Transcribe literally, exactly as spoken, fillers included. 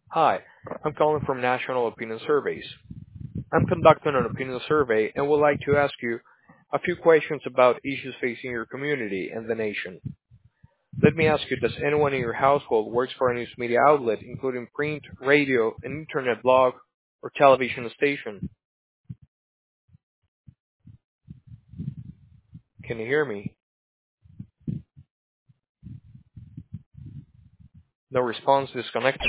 Hi, I'm calling from National Opinion Surveys. I'm conducting an opinion survey and would like to ask you a few questions about issues facing your community and the nation. Let me ask you, does anyone in your household works for a news media outlet, including print, radio, an internet blog, or television station? Can you hear me? No response, disconnected.